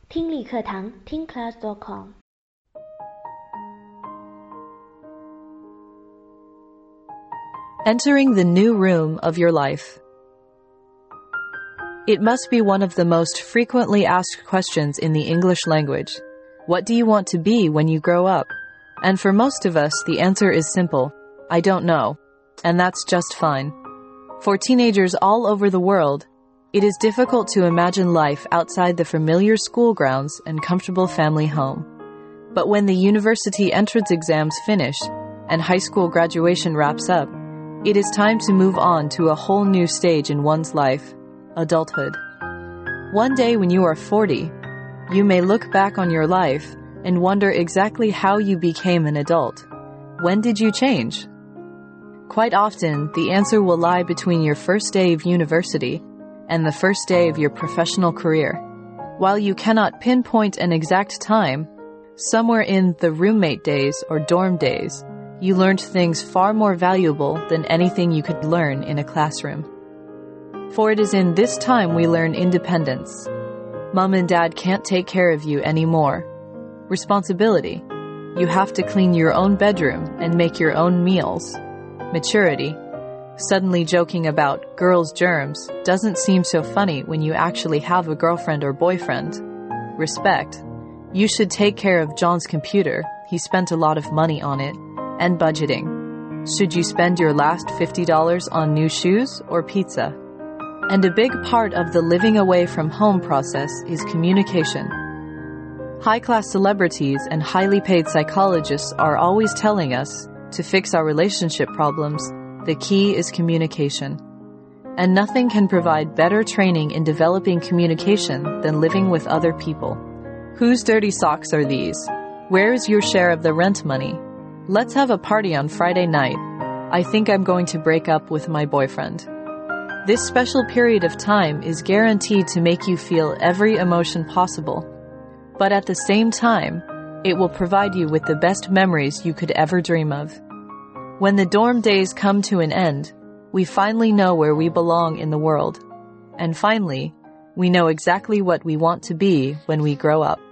听力课堂听 class.com。 Entering the new room of your life. It must be one of the most frequently asked questions in the English language. What do you want to be when you grow up? And for most of us, the answer is simple. I don't know. And that's just fine. For teenagers all over the world, it is difficult to imagine life outside the familiar school grounds and comfortable family home. But when the university entrance exams finish and high school graduation wraps up, it is time to move on to a whole new stage in one's life, adulthood. One day when you are 40, you may look back on your life and wonder exactly how you became an adult. When did you change? Quite often, the answer will lie between your first day of university and the first day of your professional career. While you cannot pinpoint an exact time, somewhere in the roommate days or dorm days, you learned things far more valuable than anything you could learn in a classroom. For it is in this time we learn independence. Mom and dad can't take care of you anymore. Responsibility. You have to clean your own bedroom and make your own meals. Maturity. Suddenly joking about girls' germs doesn't seem so funny when you actually have a girlfriend or boyfriend. Respect. You should take care of John's computer. He spent a lot of money on it. And budgeting. Should you spend your last $50 on new shoes or pizza? And a big part of the living away from home process is communication. High-class celebrities and highly paid psychologists are always telling us, to fix our relationship problems, the key is communication. And nothing can provide better training in developing communication than living with other people. Whose dirty socks are these? Where is your share of the rent money? Let's have a party on Friday night. I think I'm going to break up with my boyfriend. This special period of time is guaranteed to make you feel every emotion possible. But at the same time, it will provide you with the best memories you could ever dream of. When the dorm days come to an end, we finally know where we belong in the world. And finally, we know exactly what we want to be when we grow up.